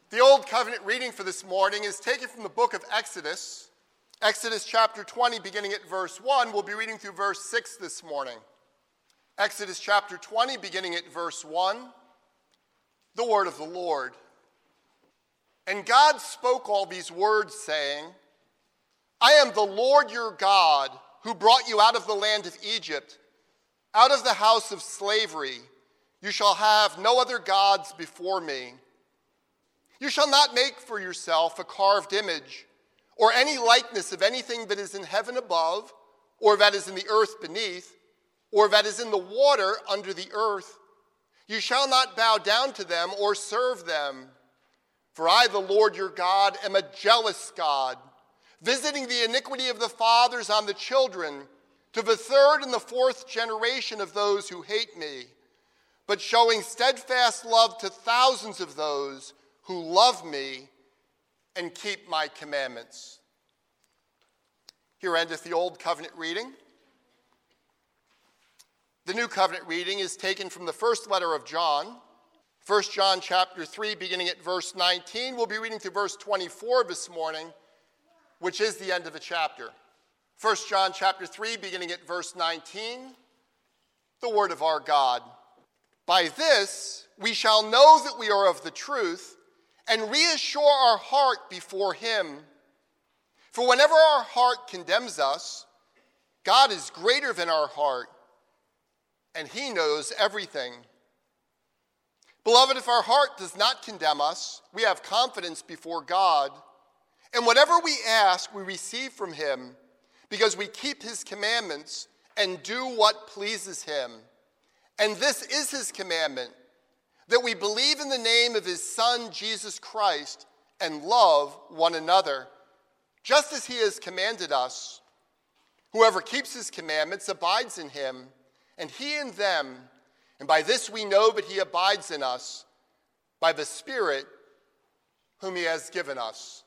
The Old Covenant reading for this morning is taken from the book of Exodus. Exodus chapter 20, beginning at verse 1. We'll be reading through verse 6 this morning. Exodus chapter 20, beginning at verse 1. The word of the Lord. And God spoke all these words, saying, I am the Lord your God, who brought you out of the land of Egypt, out of the house of slavery. You shall have no other gods before me. You shall not make for yourself a carved image, or any likeness of anything that is in heaven above, or that is in the earth beneath, or that is in the water under the earth. You shall not bow down to them or serve them. For I, the Lord your God, am a jealous God, visiting the iniquity of the fathers on the children, to the third and the fourth generation of those who hate me, but showing steadfast love to thousands of those who love me and keep my commandments. Here endeth the Old Covenant reading. The New Covenant reading is taken from the first letter of John, 1 John chapter 3, beginning at verse 19. We'll be reading through verse 24 this morning, which is the end of the chapter. 1 John chapter 3, beginning at verse 19, the word of our God. By this we shall know that we are of the truth, and reassure our heart before him. For whenever our heart condemns us, God is greater than our heart, and he knows everything. Beloved, if our heart does not condemn us, we have confidence before God, and whatever we ask, we receive from him, because we keep his commandments and do what pleases him. And this is his commandment, that we believe in the name of his Son, Jesus Christ, and love one another, just as he has commanded us. Whoever keeps his commandments abides in him, and he in them, and by this we know that he abides in us, by the Spirit whom he has given us.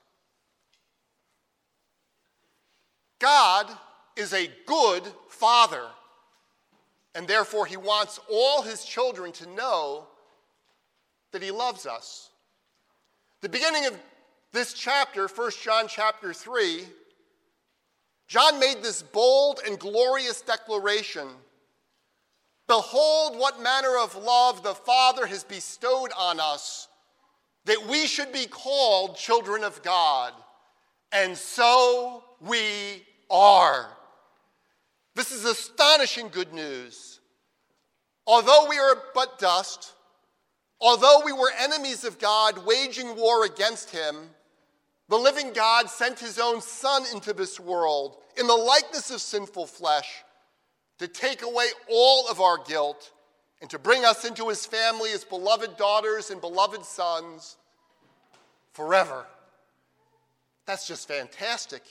God is a good Father, and therefore he wants all his children to know that he loves us. The beginning of this chapter, 1 John chapter 3, John made this bold and glorious declaration. Behold, what manner of love the Father has bestowed on us, that we should be called children of God. And so we are. This is astonishing good news. Although we are but dust, although we were enemies of God, waging war against him, the living God sent his own Son into this world in the likeness of sinful flesh to take away all of our guilt and to bring us into his family as beloved daughters and beloved sons forever. That's just fantastic.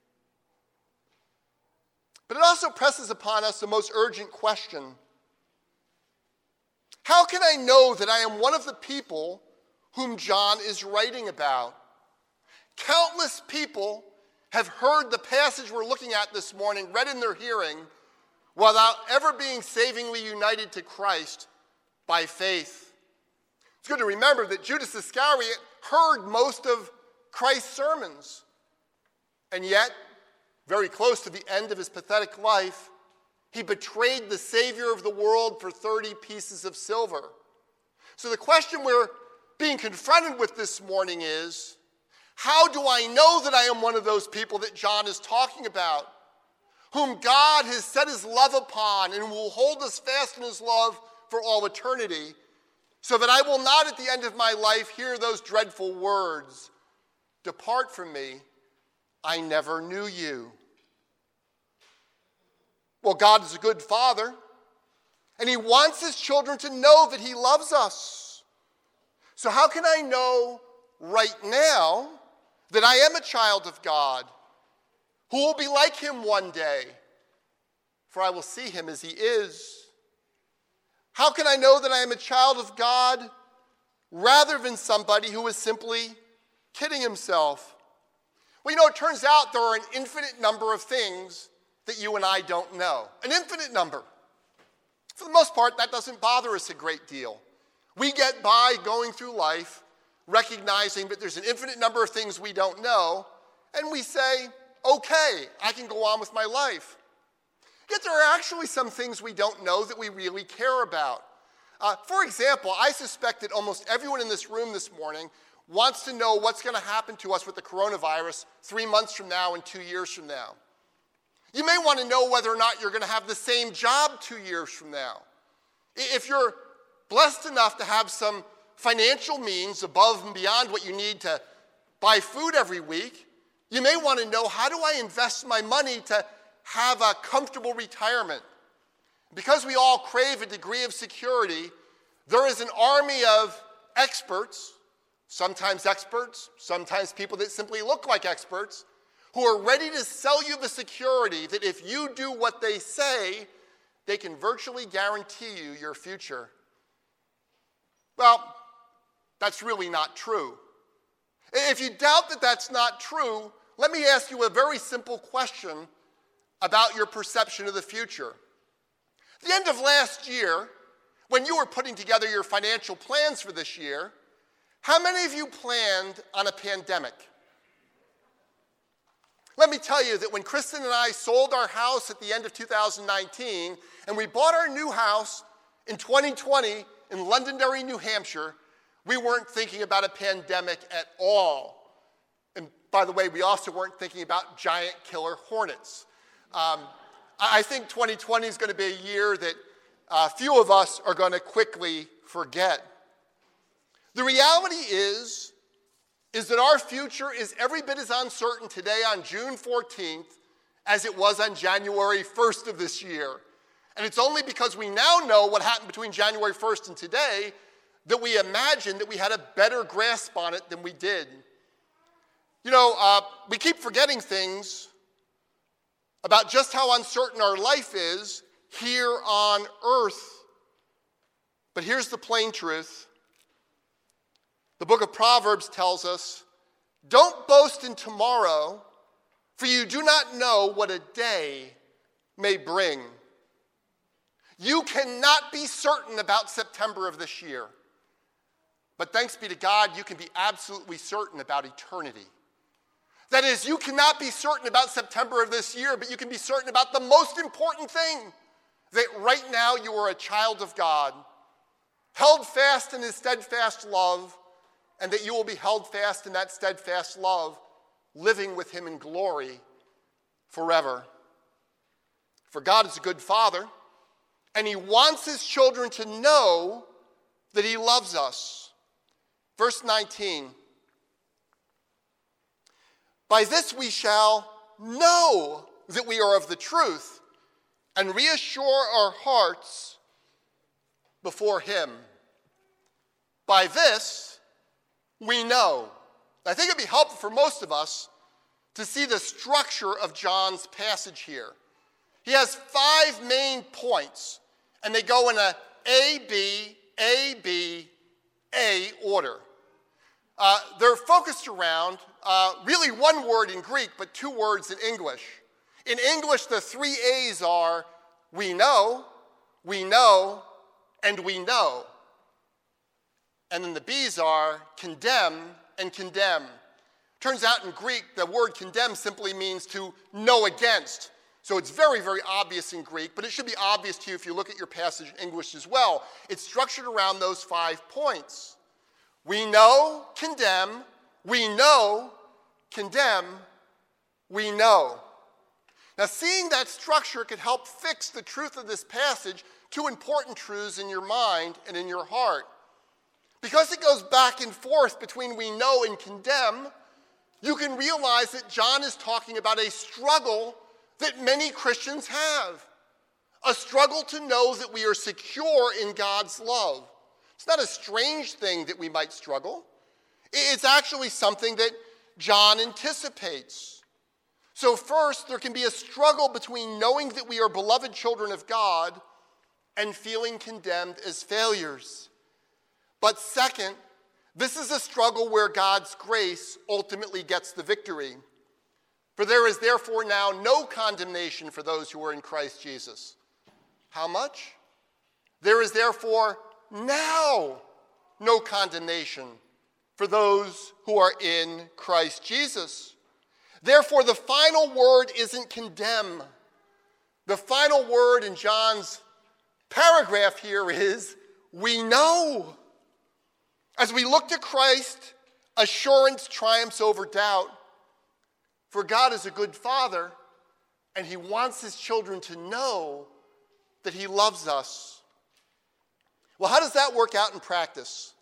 But it also presses upon us the most urgent question. How can I know that I am one of the people whom John is writing about? Countless people have heard the passage we're looking at this morning read in their hearing without ever being savingly united to Christ by faith. It's good to remember that Judas Iscariot heard most of Christ's sermons, and yet, very close to the end of his pathetic life, he betrayed the Savior of the world for 30 pieces of silver. So the question we're being confronted with this morning is, how do I know that I am one of those people that John is talking about, whom God has set his love upon and will hold us fast in his love for all eternity, so that I will not at the end of my life hear those dreadful words, "Depart from me, I never knew you." Well, God is a good Father, and he wants his children to know that he loves us. So how can I know right now that I am a child of God, who will be like him one day? For I will see him as he is. How can I know that I am a child of God rather than somebody who is simply kidding himself? Well, it turns out there are an infinite number of things that you and I don't know. An infinite number. For the most part, that doesn't bother us a great deal. We get by going through life recognizing that there's an infinite number of things we don't know, and we say, okay, I can go on with my life. Yet there are actually some things we don't know that we really care about. For example, I suspect that almost everyone in this room this morning wants to know what's going to happen to us with the coronavirus 3 months from now and 2 years from now. You may want to know whether or not you're going to have the same job 2 years from now. If you're blessed enough to have some financial means above and beyond what you need to buy food every week, you may want to know, how do I invest my money to have a comfortable retirement? Because we all crave a degree of security, there is an army of experts, sometimes people that simply look like experts, who are ready to sell you the security that if you do what they say, they can virtually guarantee you your future. Well, that's really not true. If you doubt that that's not true, let me ask you a very simple question about your perception of the future. At the end of last year, when you were putting together your financial plans for this year, how many of you planned on a pandemic? Let me tell you that when Kristen and I sold our house at the end of 2019 and we bought our new house in 2020 in Londonderry, New Hampshire, we weren't thinking about a pandemic at all. And by the way, we also weren't thinking about giant killer hornets. I think 2020 is going to be a year that few of us are going to quickly forget. The reality is that our future is every bit as uncertain today on June 14th as it was on January 1st of this year. And it's only because we now know what happened between January 1st and today that we imagine that we had a better grasp on it than we did. You know, we keep forgetting things about just how uncertain our life is here on earth. But here's the plain truth. The book of Proverbs tells us, don't boast in tomorrow, for you do not know what a day may bring. You cannot be certain about September of this year. But thanks be to God, you can be absolutely certain about eternity. That is, you cannot be certain about September of this year, but you can be certain about the most important thing, that right now you are a child of God, held fast in his steadfast love, and that you will be held fast in that steadfast love, living with him in glory forever. For God is a good father, and he wants his children to know that he loves us. Verse 19, by this we shall know that we are of the truth and reassure our hearts before him. By this we know. I think it'd be helpful for most of us to see the structure of John's passage here. He has 5 main points, and they go in a A order. They're focused around really one word in Greek, but 2 words in English. In English, the 3 A's are we know, and we know. And then the B's are condemn and condemn. Turns out in Greek, the word condemn simply means to know against. So it's very, very obvious in Greek, but it should be obvious to you if you look at your passage in English as well. It's structured around those 5 points. We know, condemn, we know, condemn, we know. Now, seeing that structure could help fix the truth of this passage, 2 important truths in your mind and in your heart. Because it goes back and forth between we know and condemn, you can realize that John is talking about a struggle that many Christians have. A struggle to know that we are secure in God's love. It's not a strange thing that we might struggle. It's actually something that John anticipates. So first, there can be a struggle between knowing that we are beloved children of God and feeling condemned as failures. But second, this is a struggle where God's grace ultimately gets the victory. For there is therefore now no condemnation for those who are in Christ Jesus. How much? There is therefore now no condemnation for those who are in Christ Jesus. Therefore, the final word isn't condemn. The final word in John's paragraph here is, we know. As we look to Christ, assurance triumphs over doubt. For God is a good Father, and he wants his children to know that he loves us. Well, how does that work out in practice?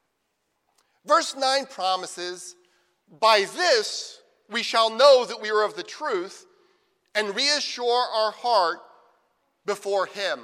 Verse 9 promises, by this we shall know that we are of the truth and reassure our heart before him.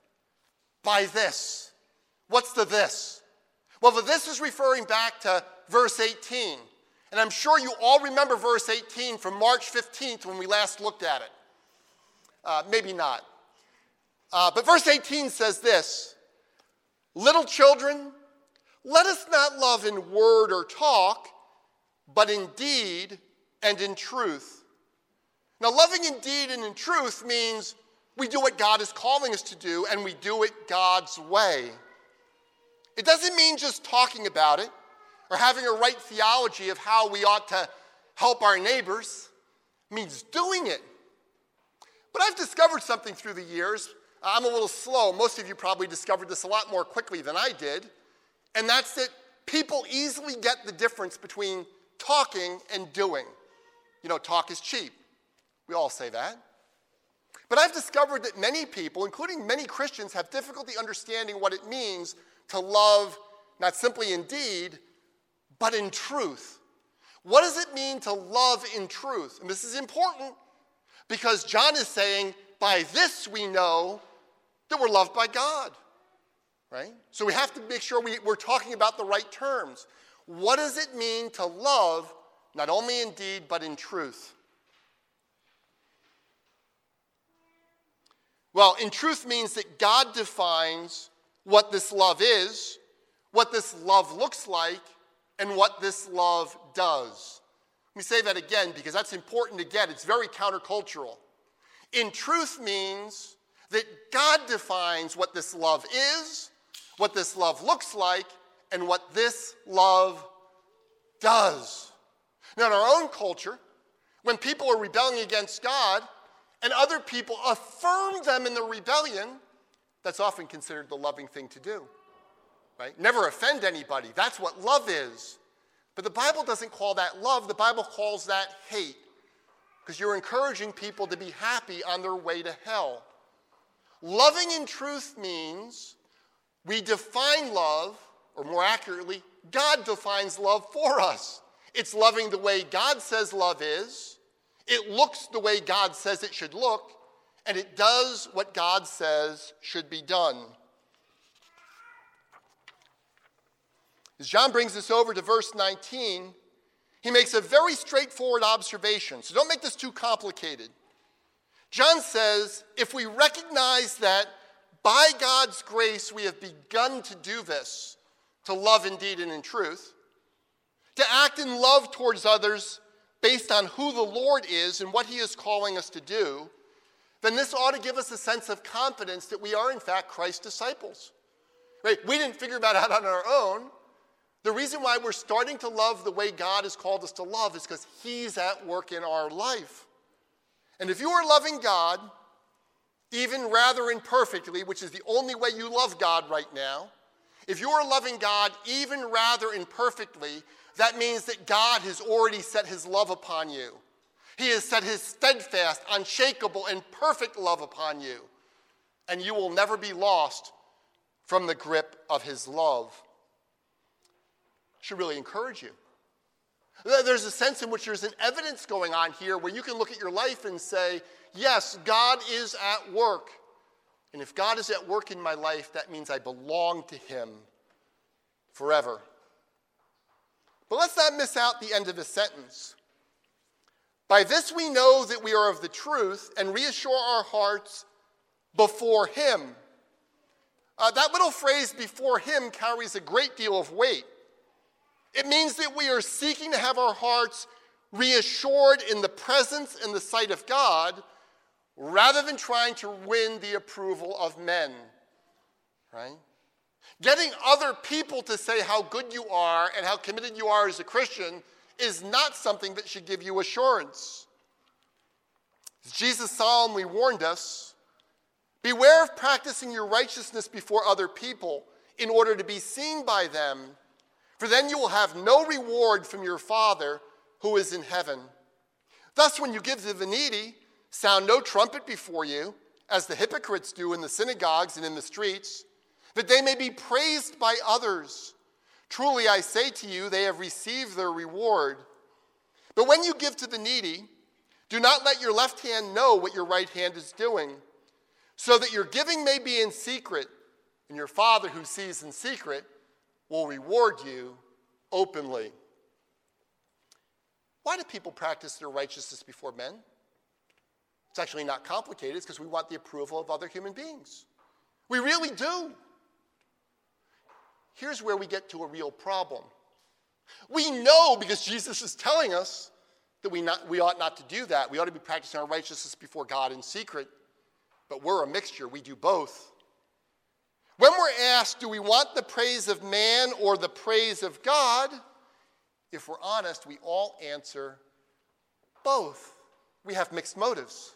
By this. What's the this? Well, the this is referring back to verse 18. And I'm sure you all remember verse 18 from March 15th when we last looked at it. Maybe not. But verse 18 says this, little children, let us not love in word or talk, but in deed and in truth. Now, loving in deed and in truth means we do what God is calling us to do, and we do it God's way. It doesn't mean just talking about it or having a right theology of how we ought to help our neighbors. It means doing it. But I've discovered something through the years. I'm a little slow. Most of you probably discovered this a lot more quickly than I did. And that's that people easily get the difference between talking and doing. You know, talk is cheap. We all say that. But I've discovered that many people, including many Christians, have difficulty understanding what it means to love not simply in deed, but in truth. What does it mean to love in truth? And this is important because John is saying, by this we know that we're loved by God. Right? So we have to make sure we're talking about the right terms. What does it mean to love, not only in deed, but in truth? Well, in truth means that God defines what this love is, what this love looks like, and what this love does. Let me say that again because that's important to get. It's very countercultural. In truth means that God defines what this love is, what this love looks like, and what this love does. Now, in our own culture, when people are rebelling against God and other people affirm them in the rebellion, that's often considered the loving thing to do. Right? Never offend anybody. That's what love is. But the Bible doesn't call that love. The Bible calls that hate because you're encouraging people to be happy on their way to hell. Loving in truth means we define love, or more accurately, God defines love for us. It's loving the way God says love is. It looks the way God says it should look, and it does what God says should be done. As John brings us over to verse 19, he makes a very straightforward observation. So don't make this too complicated. John says, if we recognize that by God's grace we have begun to do this, to love in deed and in truth, to act in love towards others based on who the Lord is and what he is calling us to do, then this ought to give us a sense of confidence that we are in fact Christ's disciples. Right? We didn't figure that out on our own. The reason why we're starting to love the way God has called us to love is because he's at work in our life. And if you are loving God, even rather imperfectly, which is the only way you love God right now, if you are loving God even rather imperfectly, that means that God has already set his love upon you. He has set his steadfast, unshakable, and perfect love upon you. And you will never be lost from the grip of his love. Should really encourage you. There's a sense in which there's an evidence going on here where you can look at your life and say, yes, God is at work. And if God is at work in my life, that means I belong to him forever. But let's not miss out the end of the sentence. By this we know that we are of the truth and reassure our hearts before him. That little phrase, before him, carries a great deal of weight. It means that we are seeking to have our hearts reassured in the presence and the sight of God rather than trying to win the approval of men. Right? Getting other people to say how good you are and how committed you are as a Christian is not something that should give you assurance. As Jesus solemnly warned us, beware of practicing your righteousness before other people in order to be seen by them, for then you will have no reward from your Father who is in heaven. Thus, when you give to the needy, sound no trumpet before you, as the hypocrites do in the synagogues and in the streets, that they may be praised by others. Truly, I say to you, they have received their reward. But when you give to the needy, do not let your left hand know what your right hand is doing, so that your giving may be in secret, and your Father who sees in secret will reward you openly. Why do people practice their righteousness before men? It's actually not complicated. It's because we want the approval of other human beings. We really do. Here's where we get to a real problem. We know, because Jesus is telling us, that we ought not to do that. We ought to be practicing our righteousness before God in secret. But we're a mixture. We do both. When we're asked, do we want the praise of man or the praise of God? If we're honest, we all answer both. We have mixed motives.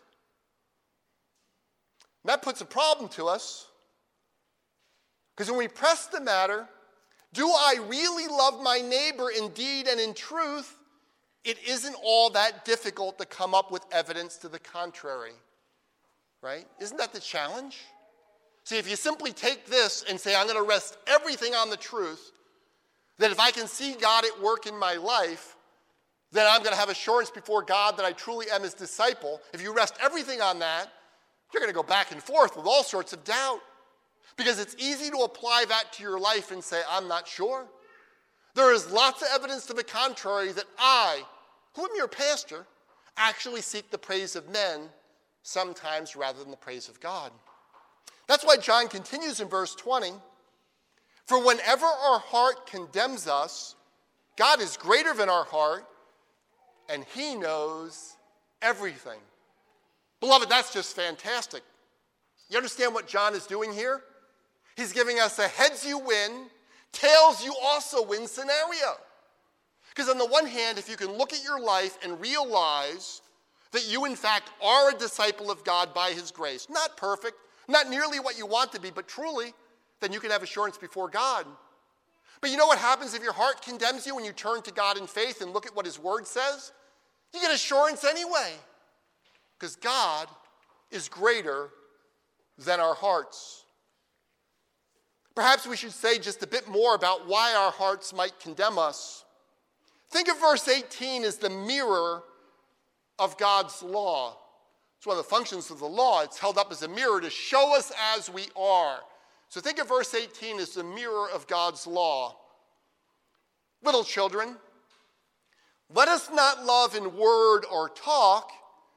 And that puts a problem to us, because when we press the matter, do I really love my neighbor in deed and in truth? It isn't all that difficult to come up with evidence to the contrary, right? Isn't that the challenge? See, if you simply take this and say, I'm going to rest everything on the truth, that if I can see God at work in my life, then I'm going to have assurance before God that I truly am his disciple. If you rest everything on that, you're going to go back and forth with all sorts of doubt. Because it's easy to apply that to your life and say, I'm not sure. There is lots of evidence to the contrary that I, who am your pastor, actually seek the praise of men sometimes rather than the praise of God. That's why John continues in verse 20. For whenever our heart condemns us, God is greater than our heart, and he knows everything. Beloved, that's just fantastic. You understand what John is doing here? He's giving us a heads you win, tails you also win scenario. Because on the one hand, if you can look at your life and realize that you in fact are a disciple of God by his grace, not perfect, not nearly what you want to be, but truly, then you can have assurance before God. But you know what happens if your heart condemns you when you turn to God in faith and look at what his word says? You get assurance anyway. Because God is greater than our hearts. Perhaps we should say just a bit more about why our hearts might condemn us. Think of verse 18 as the mirror of God's law. It's one of the functions of the law. It's held up as a mirror to show us as we are. So think of verse 18 as the mirror of God's law. Little children, let us not love in word or talk,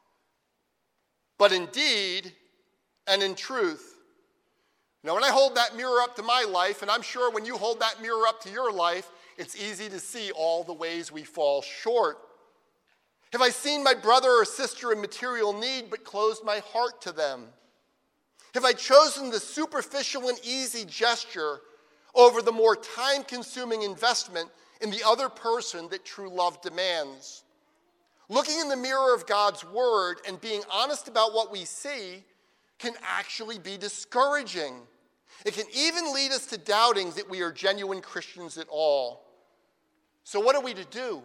but in deed and in truth. Now, when I hold that mirror up to my life, and I'm sure when you hold that mirror up to your life, it's easy to see all the ways we fall short. Have I seen my brother or sister in material need but closed my heart to them? Have I chosen the superficial and easy gesture over the more time-consuming investment in the other person that true love demands? Looking in the mirror of God's word and being honest about what we see can actually be discouraging. It can even lead us to doubting that we are genuine Christians at all. So what are we to do?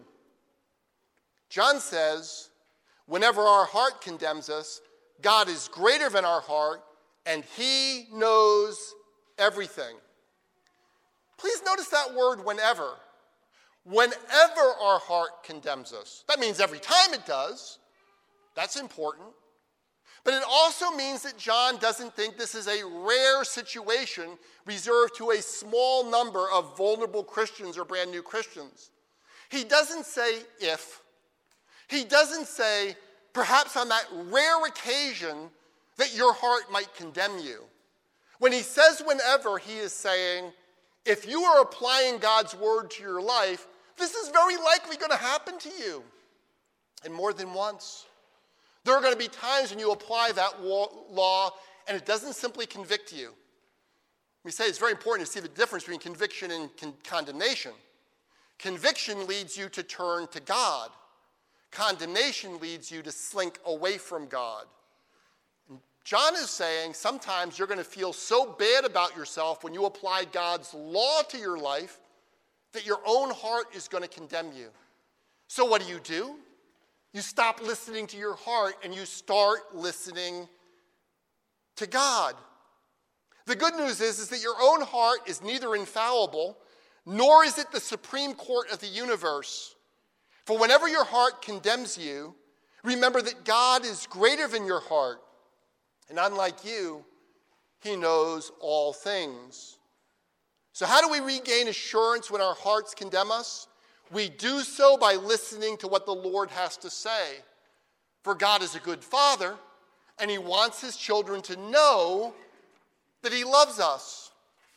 John says, whenever our heart condemns us, God is greater than our heart, and he knows everything. Please notice that word, whenever. Whenever our heart condemns us. That means every time it does. That's important. But it also means that John doesn't think this is a rare situation reserved to a small number of vulnerable Christians or brand new Christians. He doesn't say if. He doesn't say, perhaps on that rare occasion that your heart might condemn you. When he says whenever, he is saying, if you are applying God's word to your life, this is very likely going to happen to you. And more than once. There are going to be times when you apply that law and it doesn't simply convict you. We say it's very important to see the difference between conviction and condemnation. Conviction leads you to turn to God. Condemnation leads you to slink away from God. And John is saying sometimes you're going to feel so bad about yourself when you apply God's law to your life that your own heart is going to condemn you. So what do? You stop listening to your heart and you start listening to God. The good news is that your own heart is neither infallible, nor is it the supreme court of the universe. For whenever your heart condemns you, remember that God is greater than your heart. And unlike you, he knows all things. So how do we regain assurance when our hearts condemn us? We do so by listening to what the Lord has to say. For God is a good father, and he wants his children to know that he loves us.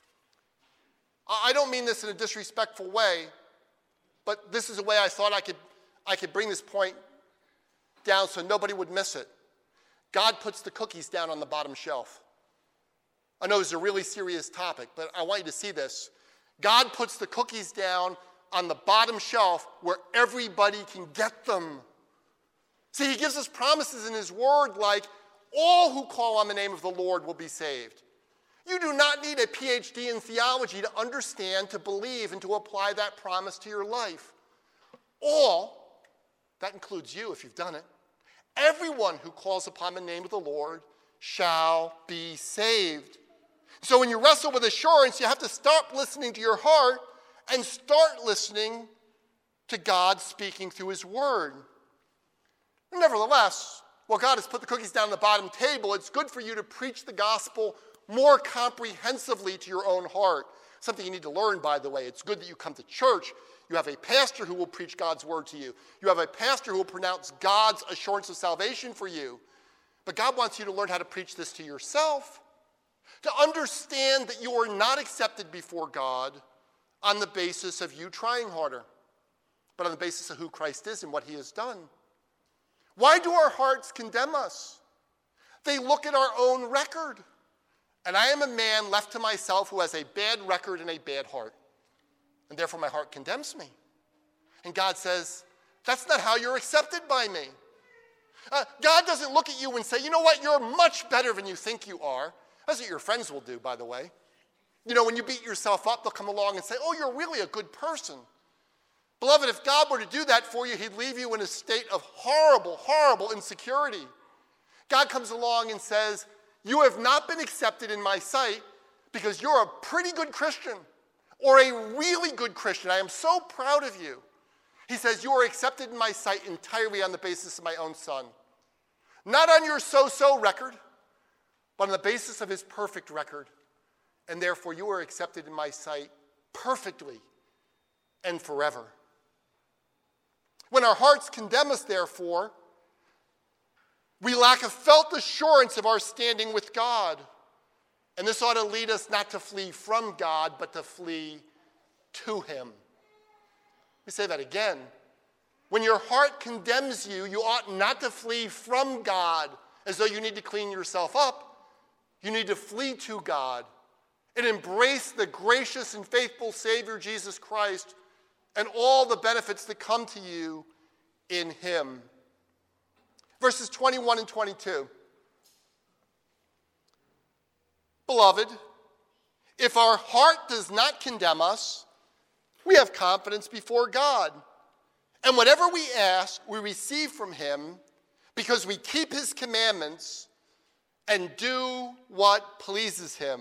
I don't mean this in a disrespectful way, but this is a way I thought I could bring this point down so nobody would miss it. God puts the cookies down on the bottom shelf. I know it's a really serious topic, but I want you to see this. God puts the cookies down on the bottom shelf where everybody can get them. See, he gives us promises in his word like, all who call on the name of the Lord will be saved. You do not need a PhD in theology to understand, to believe, and to apply that promise to your life. All, that includes you if you've done it, everyone who calls upon the name of the Lord shall be saved. So when you wrestle with assurance, you have to stop listening to your heart and start listening to God speaking through his word. Nevertheless, while God has put the cookies down on the bottom table, it's good for you to preach the gospel more comprehensively to your own heart. Something you need to learn, by the way. It's good that you come to church. You have a pastor who will preach God's word to you. You have a pastor who will pronounce God's assurance of salvation for you. But God wants you to learn how to preach this to yourself, to understand that you are not accepted before God on the basis of you trying harder, but on the basis of who Christ is and what he has done. Why do our hearts condemn us? They look at our own record. And I am a man left to myself who has a bad record and a bad heart. And therefore my heart condemns me. And God says, that's not how you're accepted by me. God doesn't look at you and say, you know what, you're much better than you think you are. That's what your friends will do, by the way. You know, when you beat yourself up, they'll come along and say, oh, you're really a good person. Beloved, if God were to do that for you, he'd leave you in a state of horrible, horrible insecurity. God comes along and says, you have not been accepted in my sight because you're a pretty good Christian or a really good Christian. I am so proud of you. He says, you are accepted in my sight entirely on the basis of my own son. Not on your so-so record, but on the basis of his perfect record. And therefore, you are accepted in my sight perfectly and forever. When our hearts condemn us, therefore, we lack a felt assurance of our standing with God. And this ought to lead us not to flee from God, but to flee to him. Let me say that again. When your heart condemns you, you ought not to flee from God as though you need to clean yourself up. You need to flee to God and embrace the gracious and faithful Savior Jesus Christ and all the benefits that come to you in him. Verses 21 and 22. Beloved, if our heart does not condemn us, we have confidence before God. And whatever we ask, we receive from him because we keep his commandments and do what pleases him.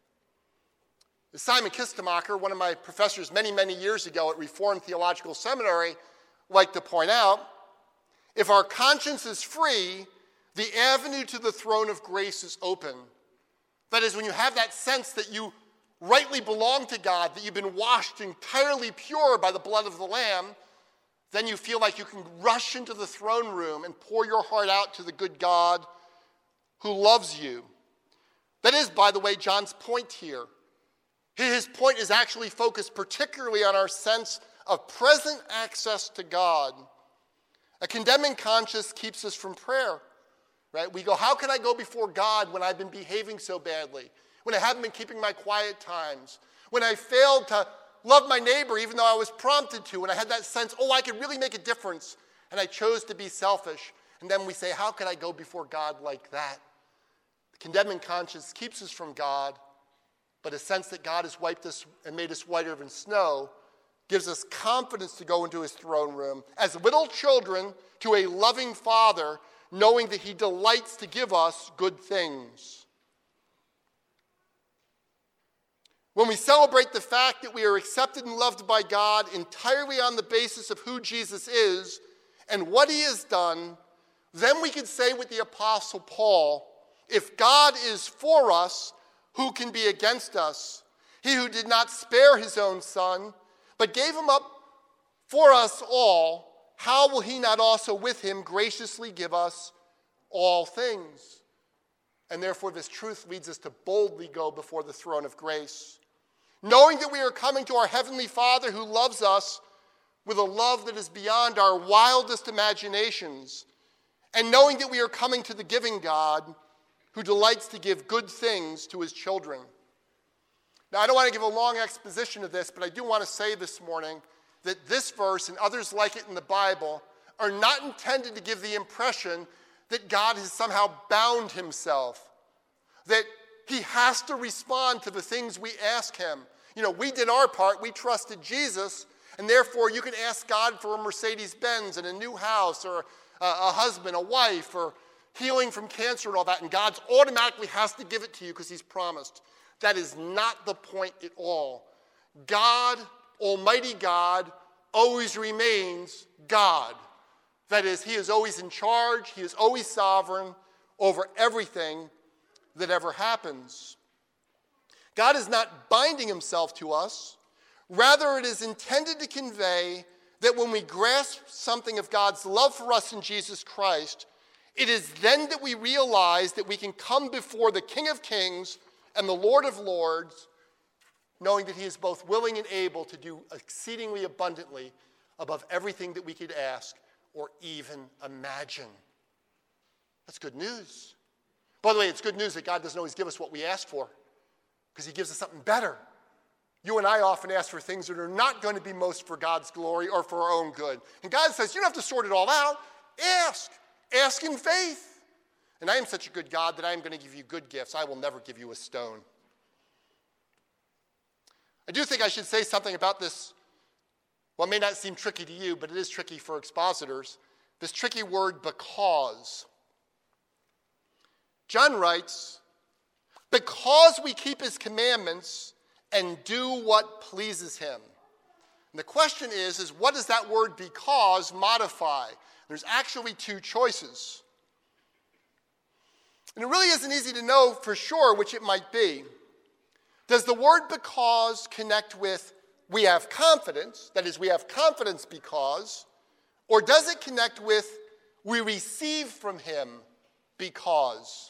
Simon Kistemacher, one of my professors many, many years ago at Reformed Theological Seminary, liked to point out, if our conscience is free, the avenue to the throne of grace is open. That is, when you have that sense that you rightly belong to God, that you've been washed entirely pure by the blood of the Lamb, then you feel like you can rush into the throne room and pour your heart out to the good God who loves you. That is, by the way, John's point here. His point is actually focused particularly on our sense of present access to God. A condemning conscience keeps us from prayer, right? We go, how can I go before God when I've been behaving so badly? when I haven't been keeping my quiet times, when I failed to love my neighbor even though I was prompted to, and I had that sense, I could really make a difference, and I chose to be selfish. And then we say, how could I go before God like that? The condemning conscience keeps us from God, but a sense that God has wiped us and made us whiter than snow gives us confidence to go into his throne room as little children to a loving Father, knowing that he delights to give us good things. When we celebrate the fact that we are accepted and loved by God entirely on the basis of who Jesus is and what he has done, then we can say with the Apostle Paul, if God is for us, who can be against us? He who did not spare his own son, but gave him up for us all, how will he not also with him graciously give us all things? And therefore this truth leads us to boldly go before the throne of grace, knowing that we are coming to our Heavenly Father who loves us with a love that is beyond our wildest imaginations, and knowing that we are coming to the giving God who delights to give good things to his children. Now, I don't want to give a long exposition of this, but I do want to say this morning that this verse and others like it in the Bible are not intended to give the impression that God has somehow bound himself, that he has to respond to the things we ask him. We did our part, we trusted Jesus, and therefore you can ask God for a Mercedes-Benz and a new house or a husband, a wife, or healing from cancer and all that, and God automatically has to give it to you because he's promised. That is not the point at all. God, Almighty God, always remains God. That is, he is always in charge, he is always sovereign over everything that ever happens. God is not binding himself to us. Rather, it is intended to convey that when we grasp something of God's love for us in Jesus Christ, it is then that we realize that we can come before the King of Kings and the Lord of Lords, knowing that he is both willing and able to do exceedingly abundantly above everything that we could ask or even imagine. That's good news. By the way, it's good news that God doesn't always give us what we ask for, because he gives us something better. You and I often ask for things that are not going to be most for God's glory or for our own good. And God says, you don't have to sort it all out. Ask. Ask in faith. And I am such a good God that I am going to give you good gifts. I will never give you a stone. I do think I should say something about this. Well, it may not seem tricky to you, but it is tricky for expositors. This tricky word, because. John writes, because we keep his commandments and do what pleases him. And the question is what does that word because modify? There's actually two choices. And it really isn't easy to know for sure which it might be. Does the word because connect with we have confidence, that is, we have confidence because, or does it connect with we receive from him because?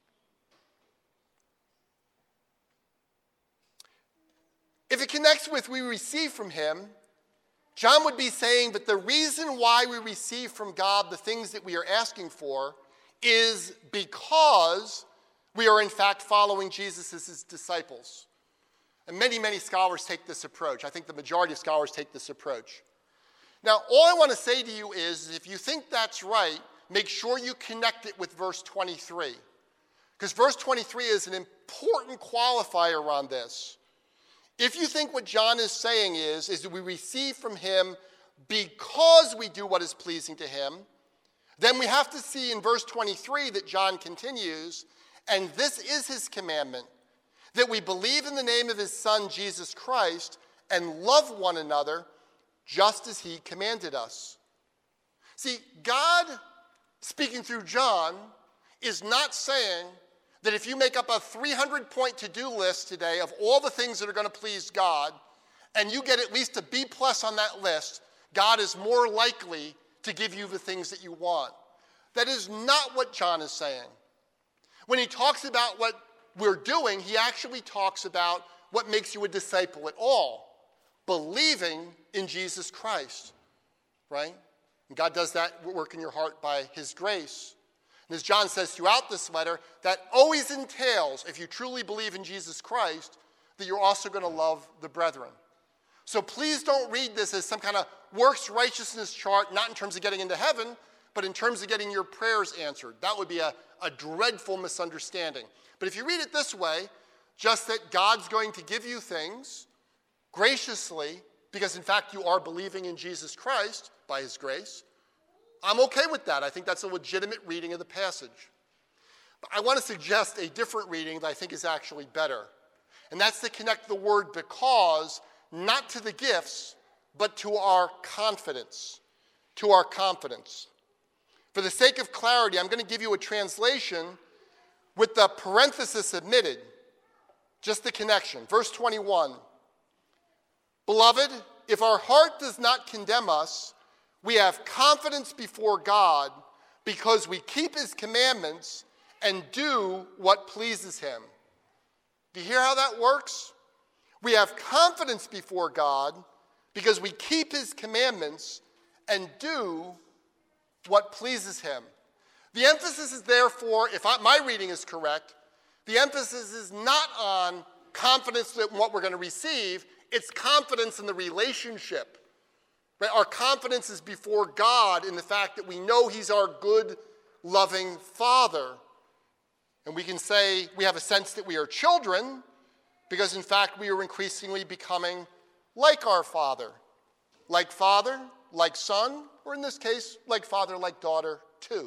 If it connects with we receive from him, John would be saying that the reason why we receive from God the things that we are asking for is because we are in fact following Jesus as his disciples. And many, many scholars take this approach. I think the majority of scholars take this approach. Now, all I want to say to you is if you think that's right, make sure you connect it with verse 23. Because verse 23 is an important qualifier on this. If you think what John is saying is that we receive from him because we do what is pleasing to him, then we have to see in verse 23 that John continues, and this is his commandment, that we believe in the name of his Son, Jesus Christ, and love one another just as he commanded us. See, God, speaking through John, is not saying that if you make up a 300-point to-do list today of all the things that are going to please God, and you get at least a B+ on that list, God is more likely to give you the things that you want. That is not what John is saying. When he talks about what we're doing, he actually talks about what makes you a disciple at all, believing in Jesus Christ, right? And God does that work in your heart by his grace. And as John says throughout this letter, that always entails, if you truly believe in Jesus Christ, that you're also going to love the brethren. So please don't read this as some kind of works righteousness chart, not in terms of getting into heaven, but in terms of getting your prayers answered. That would be a dreadful misunderstanding. But if you read it this way, just that God's going to give you things graciously, because in fact you are believing in Jesus Christ by his grace, I'm okay with that. I think that's a legitimate reading of the passage. But I want to suggest a different reading that I think is actually better. And that's to connect the word because not to the gifts, but to our confidence. To our confidence. For the sake of clarity, I'm going to give you a translation with the parenthesis omitted, just the connection. Verse 21. Beloved, if our heart does not condemn us, we have confidence before God because we keep his commandments and do what pleases him. Do you hear how that works? We have confidence before God because we keep his commandments and do what pleases him. The emphasis is therefore, if my reading is correct, the emphasis is not on confidence in what we're going to receive, it's confidence in the relationship. Right? Our confidence is before God in the fact that we know he's our good, loving Father. And we can say we have a sense that we are children because, in fact, we are increasingly becoming like our Father. Like Father, like Son, or in this case, like Father, like daughter, too.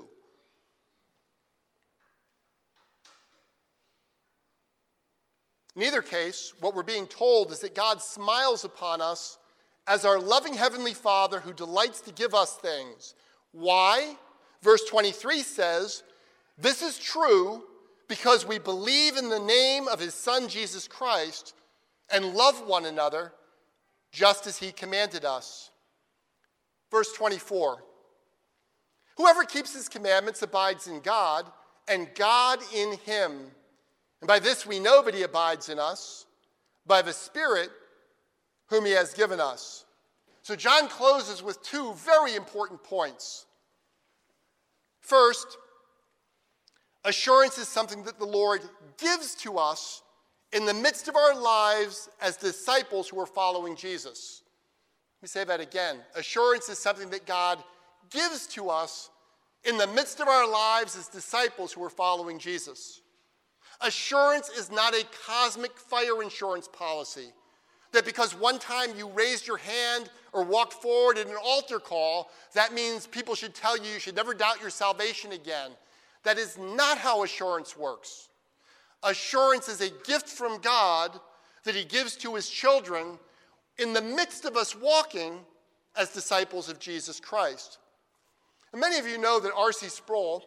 In either case, what we're being told is that God smiles upon us as our loving Heavenly Father who delights to give us things. Why? Verse 23 says, this is true because we believe in the name of his Son, Jesus Christ, and love one another just as he commanded us. Verse 24, whoever keeps his commandments abides in God, and God in him. And by this we know that he abides in us, by the Spirit whom he has given us. So John closes with two very important points. First, assurance is something that the Lord gives to us in the midst of our lives as disciples who are following Jesus. Let me say that again. Assurance is something that God gives to us in the midst of our lives as disciples who are following Jesus. Assurance is not a cosmic fire insurance policy that because one time you raised your hand or walked forward in an altar call, that means people should tell you you should never doubt your salvation again. That is not how assurance works. Assurance is a gift from God that he gives to his children in the midst of us walking as disciples of Jesus Christ. And many of you know that R.C. Sproul,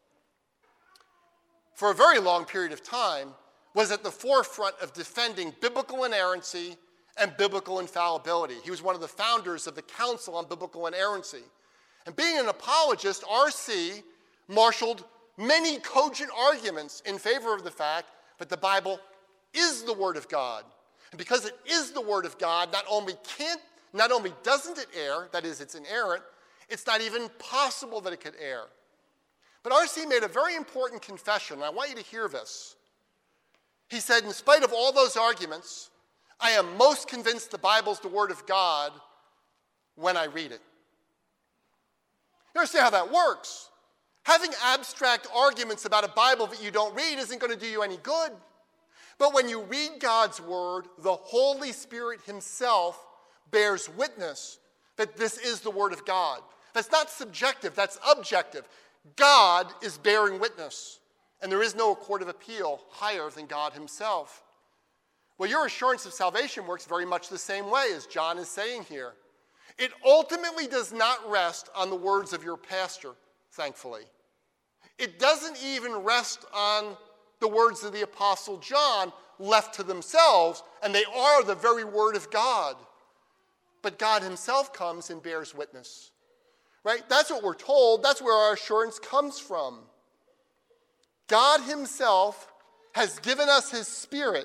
for a very long period of time, was at the forefront of defending biblical inerrancy and biblical infallibility. He was one of the founders of the Council on Biblical Inerrancy. And being an apologist, R.C. marshaled many cogent arguments in favor of the fact that the Bible is the Word of God. And because it is the Word of God, not only doesn't it err, that is, it's inerrant, it's not even possible that it could err. But R.C. made a very important confession, and I want you to hear this. He said, in spite of all those arguments, I am most convinced the Bible's the Word of God when I read it. You understand how that works? Having abstract arguments about a Bible that you don't read isn't going to do you any good. But when you read God's Word, the Holy Spirit himself bears witness that this is the Word of God. That's not subjective, that's objective. God is bearing witness, and there is no court of appeal higher than God himself. Well, your assurance of salvation works very much the same way as John is saying here. It ultimately does not rest on the words of your pastor, thankfully. It doesn't even rest on the words of the Apostle John left to themselves, and they are the very Word of God. But God himself comes and bears witness. Right? That's what we're told. That's where our assurance comes from. God himself has given us his Spirit.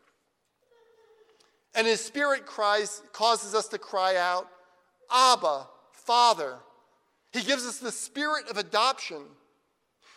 And his Spirit causes us to cry out, Abba, Father. He gives us the spirit of adoption.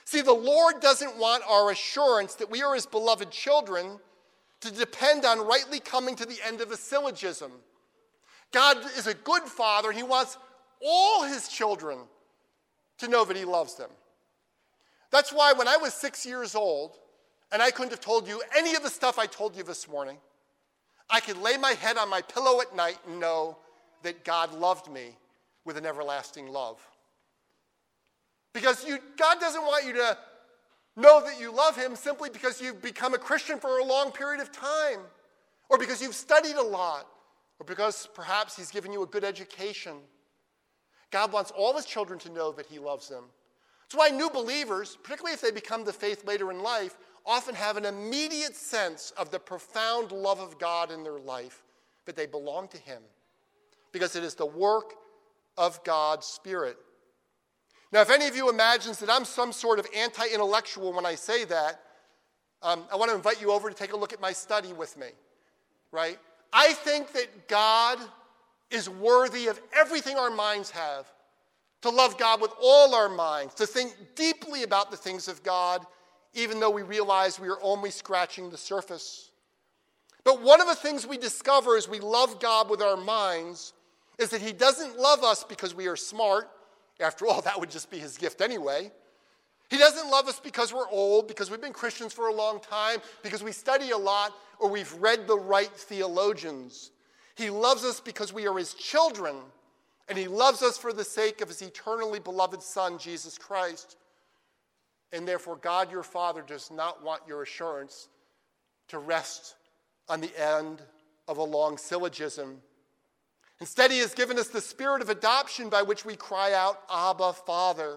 See, the Lord doesn't want our assurance that we are his beloved children to depend on rightly coming to the end of a syllogism. God is a good father, and he wants all his children to know that he loves them. That's why when I was 6 years old, and I couldn't have told you any of the stuff I told you this morning, I could lay my head on my pillow at night and know that God loved me with an everlasting love. Because God doesn't want you to know that you love him simply because you've become a Christian for a long period of time, or because you've studied a lot, or because perhaps he's given you a good education. God wants all his children to know that he loves them. That's why new believers, particularly if they become the faith later in life, often have an immediate sense of the profound love of God in their life, that they belong to him, because it is the work of God's Spirit. Now, if any of you imagines that I'm some sort of anti-intellectual when I say that, I want to invite you over to take a look at my study with me, right? I think that God is worthy of everything our minds have, to love God with all our minds, to think deeply about the things of God, even though we realize we are only scratching the surface. But one of the things we discover as we love God with our minds is that he doesn't love us because we are smart. After all, that would just be his gift anyway. He doesn't love us because we're old, because we've been Christians for a long time, because we study a lot, or we've read the right theologians. He loves us because we are his children, and he loves us for the sake of his eternally beloved Son, Jesus Christ. And therefore, God, your Father, does not want your assurance to rest on the end of a long syllogism. Instead, he has given us the spirit of adoption by which we cry out, Abba, Father.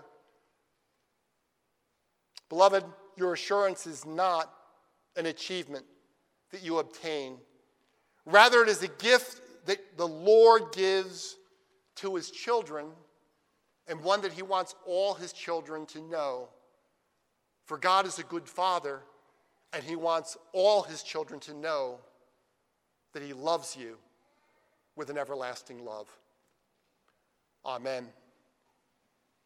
Beloved, your assurance is not an achievement that you obtain. Rather, it is a gift that the Lord gives to his children, and one that he wants all his children to know. For God is a good father, and he wants all his children to know that he loves you with an everlasting love. Amen.